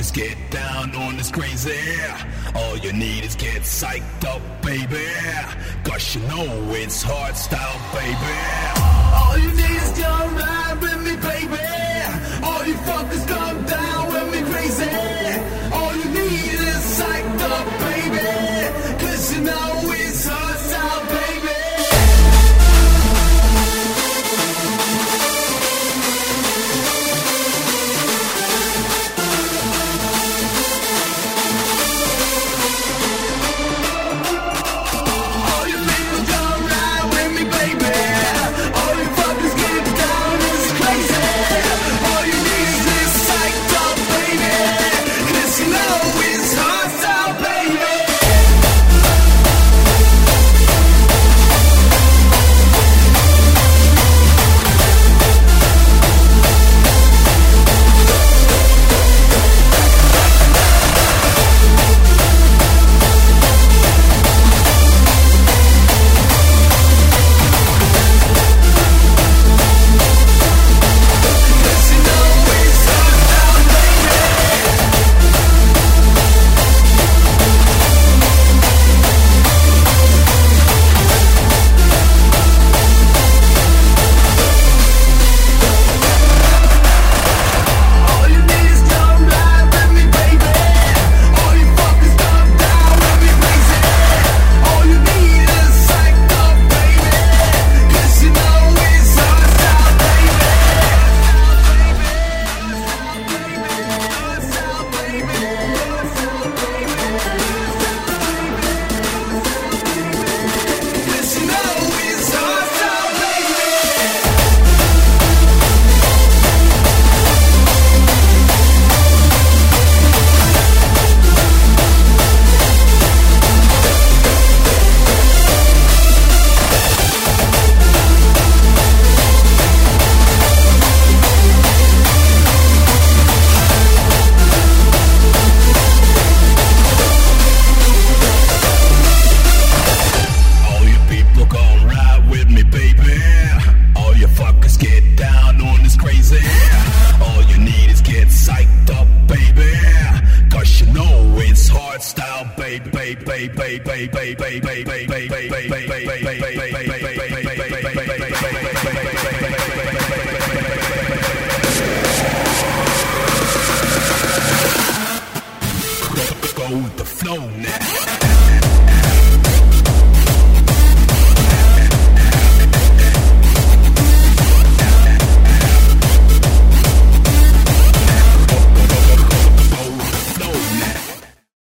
fuckers get down on this crazy. All you need is get psyched up, baby. Cause you know it's hardstyle, baby. All you need is come ride with me, baby. All you fuckers come down with me crazy. All you need is psyched up, baby. Cause you know it's hardstyle, baby. Style, baby, baby, baby, baby, baby, baby, baby, baby, baby, baby, baby.